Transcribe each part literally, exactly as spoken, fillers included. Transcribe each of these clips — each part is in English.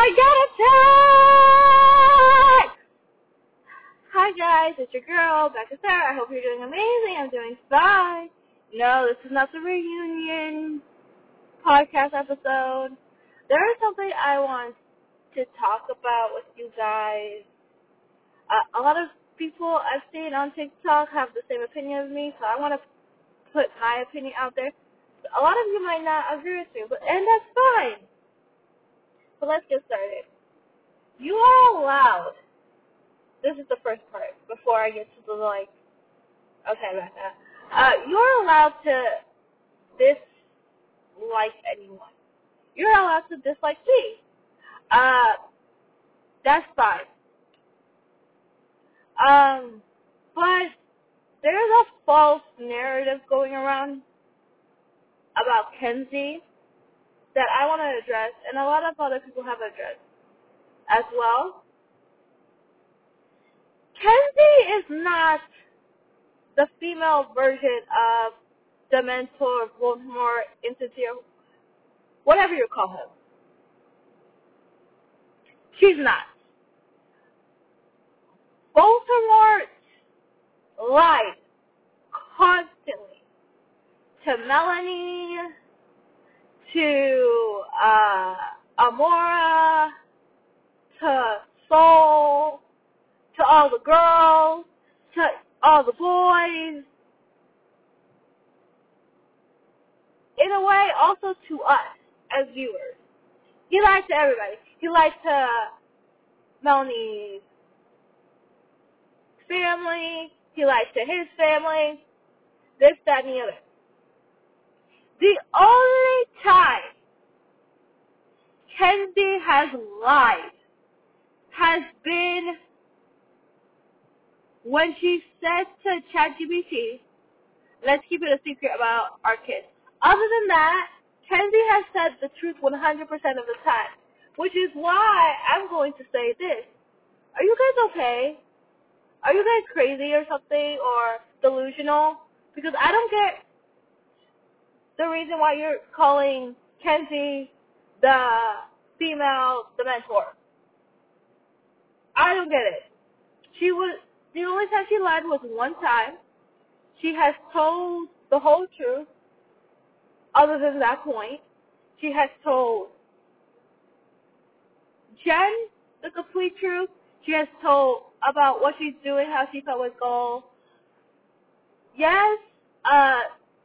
I got attacked! Hi guys, it's your girl, Becca Sarah. I hope you're doing amazing. I'm doing fine. No, this is not the reunion podcast episode. There is something I want to talk about with you guys. Uh, a lot of people I've seen on TikTok have the same opinion as me, so I want to put my opinion out there. A lot of you might not agree with me, but and that's fine. But let's get started. You are allowed. This is the first part before I get to the like. Okay, Becca. Uh, you're allowed to dislike anyone. You're allowed to dislike me. Uh, that's fine. Um, but there's a false narrative going around about Kenzie that I want to address, and a lot of other people have addressed as well. Kenzie is not the female version of the mentor, Voldemort, Insincere, whatever you call him. She's not. Voldemort lied constantly to Melanie, to uh, Amora, to Soul, to all the girls, to all the boys. In a way, also to us as viewers. He lied to everybody. He lied to Melanie's family. He lied to his family. This, that, and the other. The only time Kenzie has lied has been when she said to ChatGPT, let's keep it a secret about our kids. Other than that, Kenzie has said the truth one hundred percent of the time, which is why I'm going to say this. Are you guys okay? Are you guys crazy or something, or delusional? Because I don't get the reason why you're calling Kenzie the female, the mentor. I don't get it. She was, the only time she lied was one time. She has told the whole truth, other than that point. She has told Jen the complete truth. She has told about what she's doing, how she felt with goal. Yes, uh,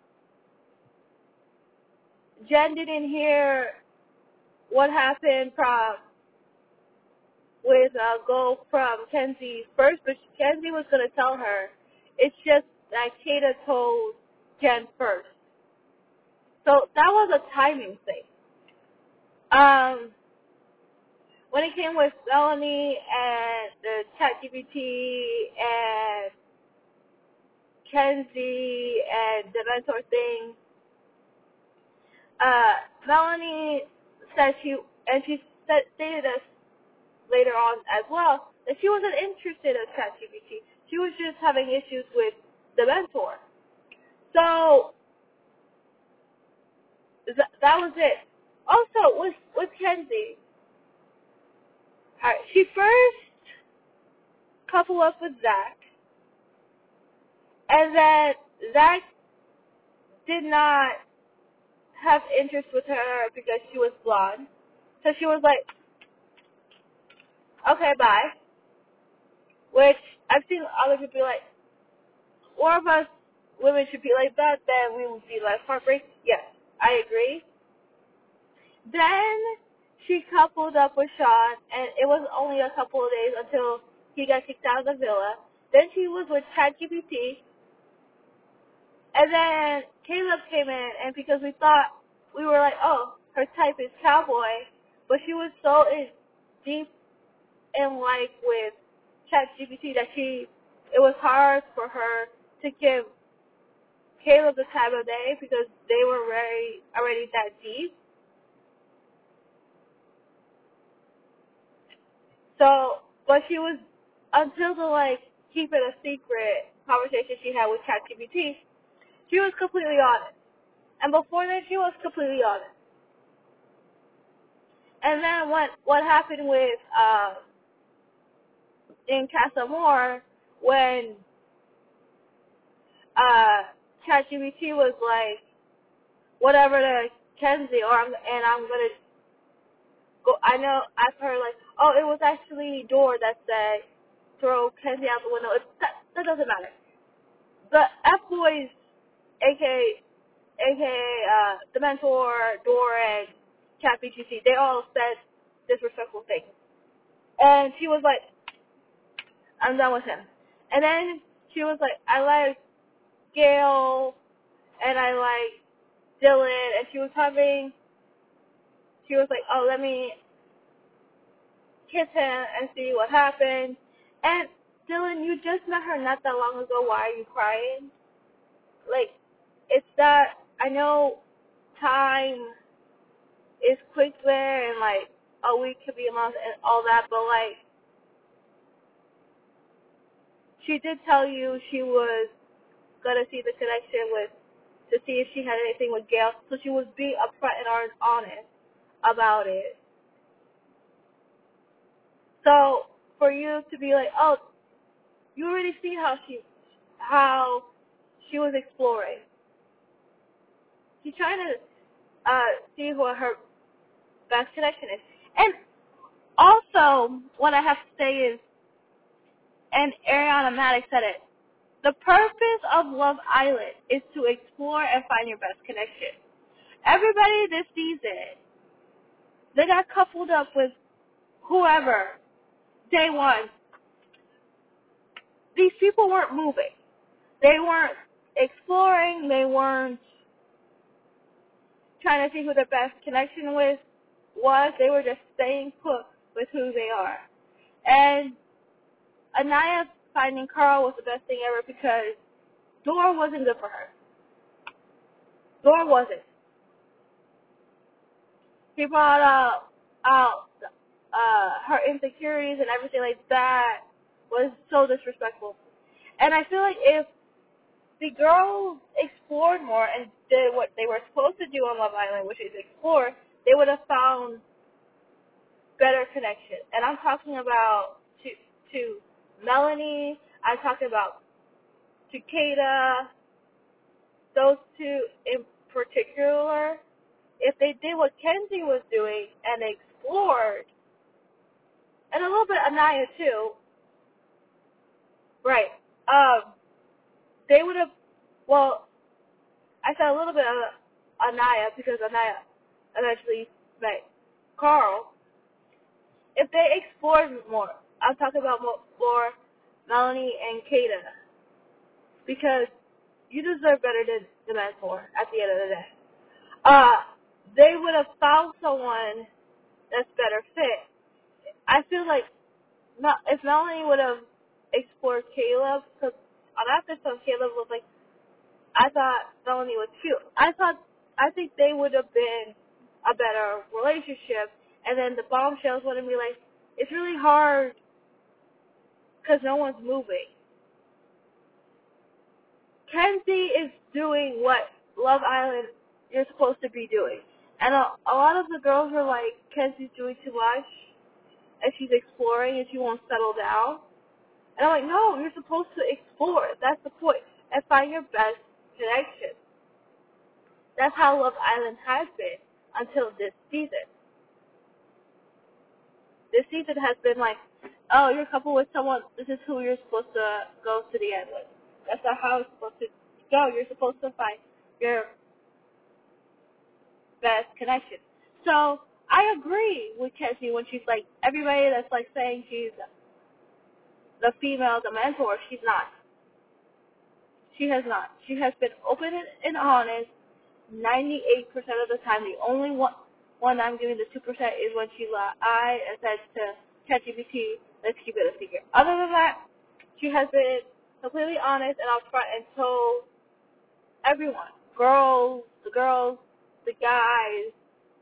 Jen didn't hear what happened from with uh, Gold from Kenzie first, but Kenzie was going to tell her. It's just that Kata told Jen first. So that was a timing thing. Um, when it came with Melanie and the ChatGPT and Kenzie and the mentor thing, uh, Melanie said she, and she said, stated this later on as well, that she wasn't interested in ChatGPT. She was just having issues with the mentor. So th- that was it. Also, with with Kenzie, right, she first coupled up with Zach, and then Zach did not have interest with her because she was blonde. So she was like, okay, bye. Which I've seen other people be like, more of us women should be like that, then we would be less heartbreak. Yes, I agree. Then she coupled up with Sean, and it was only a couple of days until he got kicked out of the villa. Then she was with ChatGPT, and then Caleb came in, and because we thought, we were like, oh, her type is cowboy, but she was so in, deep in like with ChatGPT that she, it was hard for her to give Caleb the time of day because they were very already that deep. So, but she was, until the like keep it a secret conversation she had with ChatGPT, she was completely honest. And before that, she was completely honest. And then what what happened with uh, in Casa Amor when uh, ChatGPT was like, whatever to Kenzie, or I'm, and I'm gonna go. I know I've heard like, oh, it was actually Dora that said throw Kenzie out the window. It's, that, that doesn't matter. The F boys, aka aka uh, the mentor, Dora, and ChatGPT, they all said disrespectful things, and she was like, I'm done with him. And then she was like, I like Gail, and I like Dylan, and she was having, she was like, oh, let me kiss him and see what happens. And Dylan, you just met her not that long ago. Why are you crying? Like, it's that, I know time is quick there, and like a week could be a month and all that, but like, she did tell you she was gonna see the connection with, to see if she had anything with Gail, so she was being upfront and honest about it. So for you to be like, oh, you already see how she, how she was exploring. She's trying to uh, see what her best connection is. And also, what I have to say is, and Ariana Maddox said it, the purpose of Love Island is to explore and find your best connection. Everybody this season, they got coupled up with whoever, day one. These people weren't moving. They weren't exploring. They weren't trying to see who their best connection with was. They were just staying put with who they are. And Anaya finding Carl was the best thing ever because Dora wasn't good for her. Dora wasn't. He brought out, out uh, her insecurities and everything like that was so disrespectful. And I feel like if the girls explored more and did what they were supposed to do on Love Island, which is explore, they would have found better connection. And I'm talking about to to Melanie, I'm talking about to Kata, those two in particular. If they did what Kenzie was doing and explored, and a little bit of Anaya too, right, um, they would have, well, I said a little bit of Anaya because Anaya eventually met Carl. If they explored more, I'm talking about more, more Melanie and Kata, because you deserve better than the mentor at the end of the day. Uh, they would have found someone that's better fit. I feel like not, if Melanie would have explored Caleb, because on that episode Caleb was like, I thought Melanie was cute. I thought, I think they would have been a better relationship. And then the bombshells wouldn't be like, it's really hard because no one's moving. Kenzie is doing what Love Island is supposed to be doing. And a, a lot of the girls were like, Kenzie's doing too much, and she's exploring, and she won't settle down. And I'm like, no, you're supposed to explore. That's the point. And find your best connection. That's how Love Island has been until this season. This season has been like, oh, you're coupled with someone, this is who you're supposed to go to the end with. That's not how it's supposed to go. You're supposed to find your best connection. So I agree with Kenzie when she's like, everybody that's like saying she's the female, the mentor, she's not. She has not. She has been open and honest ninety-eight percent of the time. The only one, one I'm giving the two percent is when she lied and said to ChatGPT, let's keep it a secret. Other than that, she has been completely honest and upfront and told everyone, girls, the girls, the guys,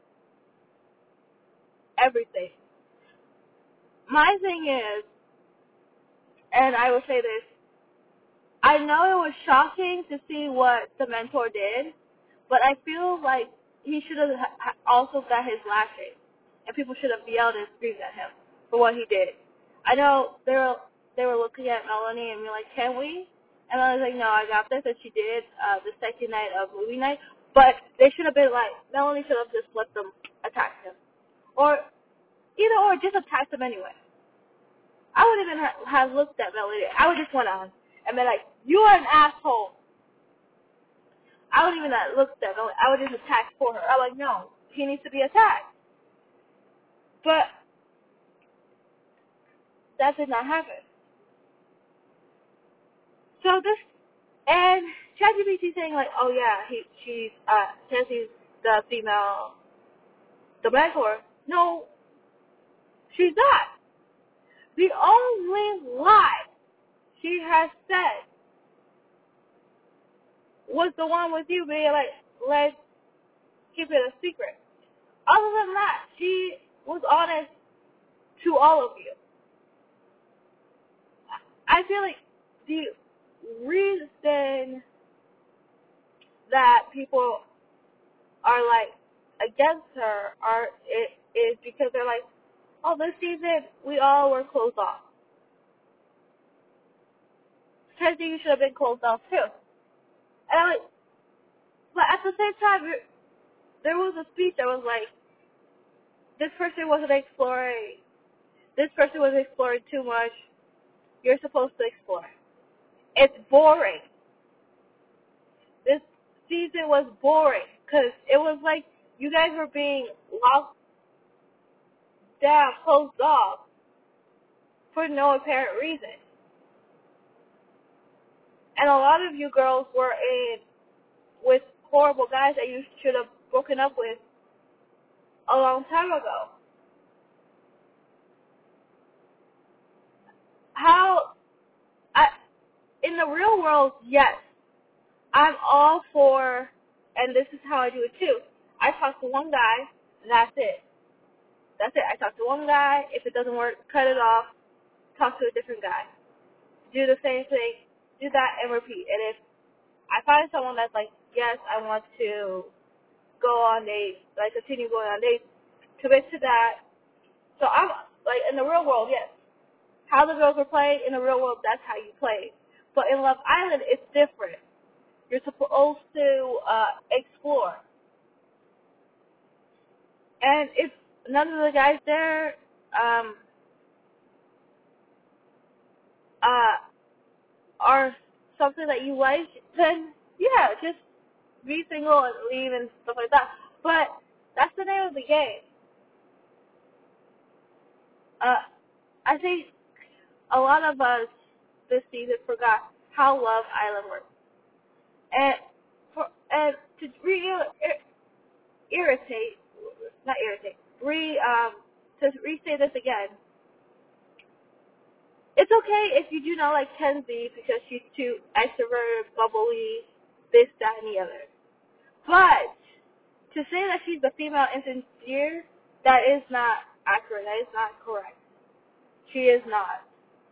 everything. My thing is, and I will say this, I know it was shocking to see what the mentor did, but I feel like he should have also got his lashing and people should have yelled and screamed at him for what he did. I know they were they were looking at Melanie and being like, "Can we?" And I was like, "No, I got this." And she did uh, the second night of movie night, but they should have been like, Melanie should have just let them attack him, or either or just attacked him anyway. I wouldn't even ha- have looked at Melanie. I would just went on and been like, "You are an asshole." I wouldn't even have looked at Melanie. I would just attack for her. I'm like, no, he needs to be attacked. But that did not happen. So this, and ChatGPT saying like, oh yeah, he, she's, uh, says he's the female, the mentor. No, she's not. The only lie she has said was the one with you being like, let's keep it a secret. Other than that, she was honest to all of you. I feel like the reason that people are like against her are it is because they're like, oh, this season we all were closed off. Kenzie, you should have been closed off too. And I'm like, but at the same time, there was a speech that was like, this person wasn't exploring. This person was exploring too much. You're supposed to explore. It's boring. This season was boring because it was like you guys were being locked down, closed off for no apparent reason. And a lot of you girls were in with horrible guys that you should have broken up with a long time ago. How, I, in the real world, yes, I'm all for, and this is how I do it too. I talk to one guy, that's it. That's it. I talk to one guy. If it doesn't work, cut it off. Talk to a different guy. Do the same thing. Do that and repeat. And if I find someone that's like, yes, I want to go on dates, like continue going on dates, commit to that. So I'm like in the real world, yes. How the girls are playing in the real world, that's how you play. But in Love Island, it's different. You're supposed to uh, explore. And if none of the guys there um, uh, are something that you like, then yeah, just be single and leave and stuff like that. But that's the name of the game. Uh, I think a lot of us this season forgot how Love Island works. And for and to re irritate, not irritate, re um to re-say this again. It's okay if you do not like Kenzie because she's too extroverted, bubbly, this, that, and the other. But to say that she's the female insincere, that is not accurate. That is not correct. She is not.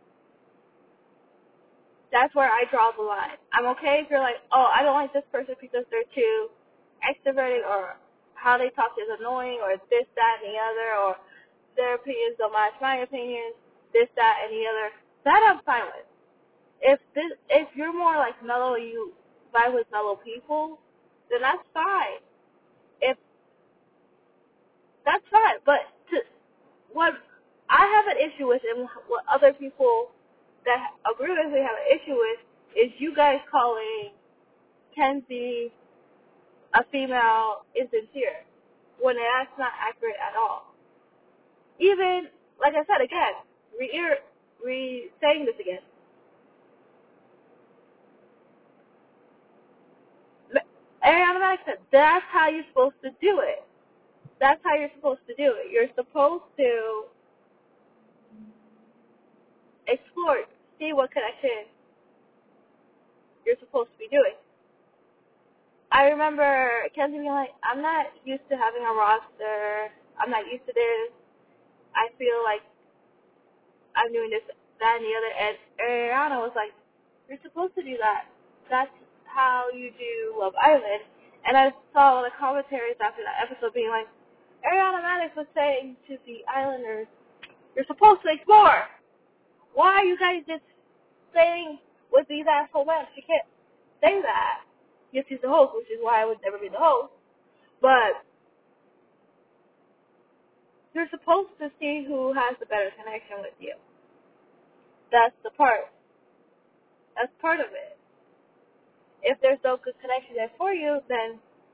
That's where I draw the line. I'm okay if you're like, oh, I don't like this person because they're too extroverted or how they talk is annoying or this, that, and the other, or their opinions don't match my opinions, this, that, and the other. That I'm fine with. If this, if you're more like mellow, you vibe with mellow people, then that's fine. If that's fine, but to, what I have an issue with and what other people that agree with me have an issue with is you guys calling Kenzie a female insincere when that's not accurate at all. Even, like I said again, re re saying this again. Ariana Madix said, that's how you're supposed to do it. That's how you're supposed to do it. You're supposed to explore, see what connection you're supposed to be doing. I remember Kenzie being like, I'm not used to having a roster. I'm not used to this. I feel like I'm doing this, that, and the other. And Ariana was like, you're supposed to do that. That's how you do Love Island. And I saw all the commentaries after that episode being like, Ariana Maddox was saying to the Islanders, you're supposed to explore. Why are you guys just staying with these asshole men? She can't say that. Yes, she's the host, which is why I would never be the host. But you're supposed to see who has the better connection with you. That's the part. That's part of it. If there's no good connection there for you, then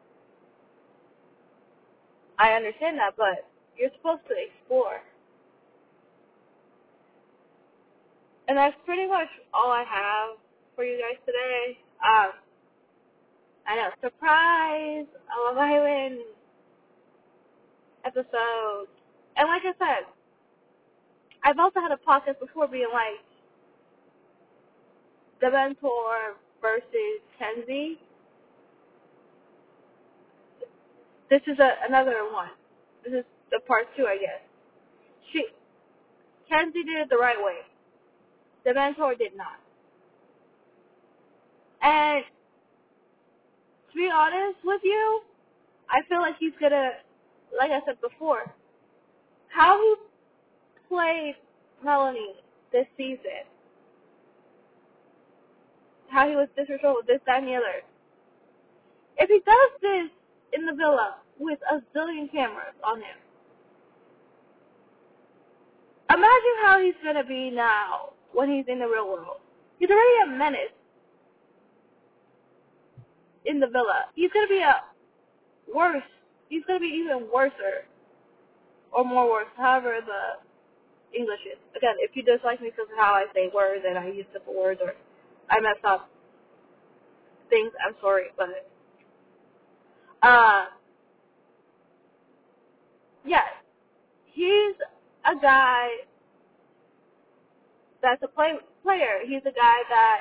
I understand that, but you're supposed to explore. And that's pretty much all I have for you guys today. Um, I know, surprise, a Love Island episode. And like I said, I've also had a podcast before being like, The Mentor versus Kenzie. This is a, another one. This is the part two, I guess. She, Kenzie did it the right way. The Mentor did not. And to be honest with you, I feel like he's gonna, like I said before, how he played Melanie this season, how he was disrespectful, this, that, and the other. If he does this in the villa with a zillion cameras on him, imagine how he's gonna be now when he's in the real world. He's already a menace in the villa. He's gonna be a worse. He's gonna be even worser or more worse, however the English is. Again, if you dislike me because of how I say words and I use simple words or I mess up things, I'm sorry, but uh, yes, he's a guy that's a play, player. He's a guy that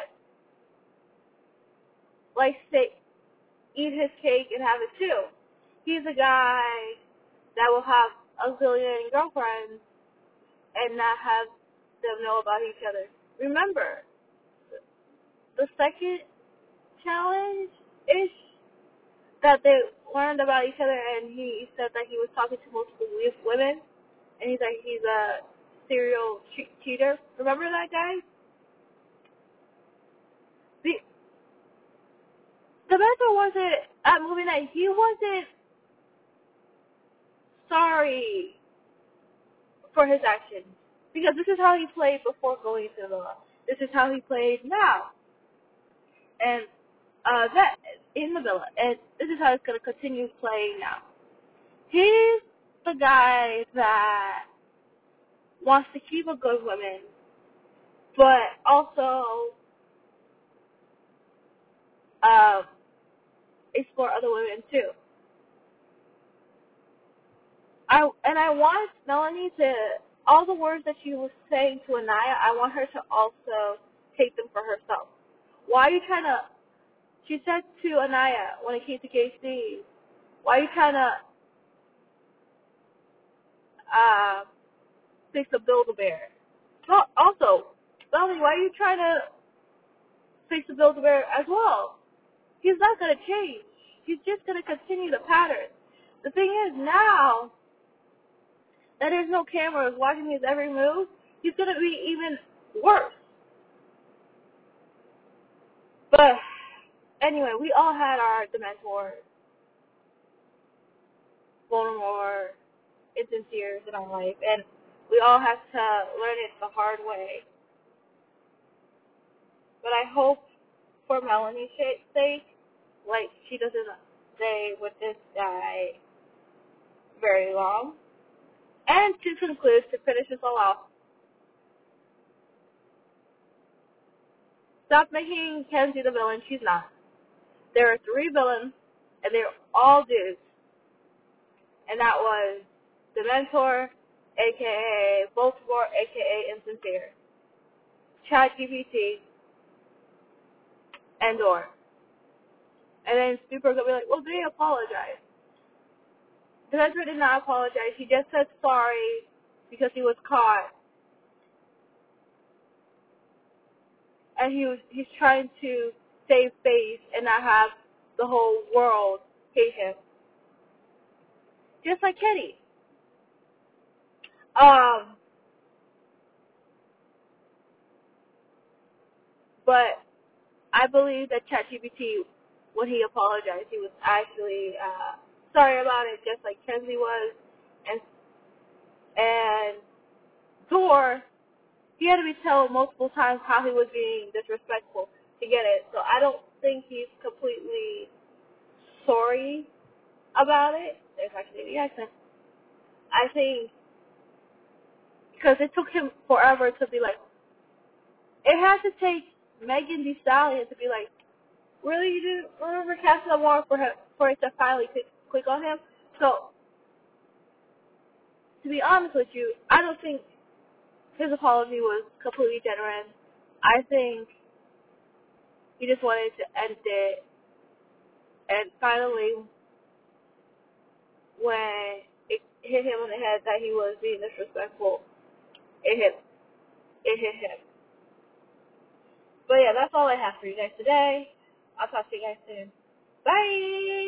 likes to eat his cake and have it too. He's a guy that will have a zillion girlfriends and not have them know about each other. Remember, the second challenge-ish that they learned about each other, and he said that he was talking to multiple women, and he's like, he's a serial che- cheater. Remember that guy? The, the Mentor wasn't, at movie night, he wasn't sorry for his actions. Because this is how he played before going to the villa. This is how he played now. And uh, that in the villa. And this is how it's going to continue playing now. He's the guy that wants to keep a good woman, but also uh, explore other women too. I and I want Melanie to, all the words that she was saying to Anaya, I want her to also take them for herself. Why are you trying to, she said to Anaya when it came to K C, why are you trying to uh, fix a Build-A-Bear? Well, also, Melanie, why are you trying to fix a Build-A-Bear as well? He's not going to change. He's just going to continue the pattern. The thing is, now that there's no cameras watching his every move, he's going to be even worse. But anyway, we all had our Dementor, Voldemort, insincere in our life, and we all have to learn it the hard way. But I hope for Melanie's sake, like, she doesn't stay with this guy very long. And to conclude, to finish this all off, stop making Kenzie the villain. She's not. There are three villains, and they're all dudes. And that was the Mentor, a k a. Baltimore, a k a. Insincere, ChatGPT, and Dor. And then Spielberg will be like, well, they apologize. The Mentor did not apologize. He just said sorry because he was caught. And he was he's trying to save face and not have the whole world hate him. Just like Kenny. But I believe that ChatGPT, when he apologized, he was actually uh, sorry about it, just like Kenzie was, and and Thor, he had to be told multiple times how he was being disrespectful to get it. So I don't think he's completely sorry about it. If I can say the accent, I think because it took him forever to be like, it had to take Megan Thee Stallion to be like, really, you didn't remember casting a warrant for her, for it to finally click, click on him? So, to be honest with you, I don't think his apology was completely genuine. I think he just wanted to end it, and finally, when it hit him on the head that he was being disrespectful, it hit, it hit him. But yeah, that's all I have for you guys today. I'll talk to you guys soon. Bye!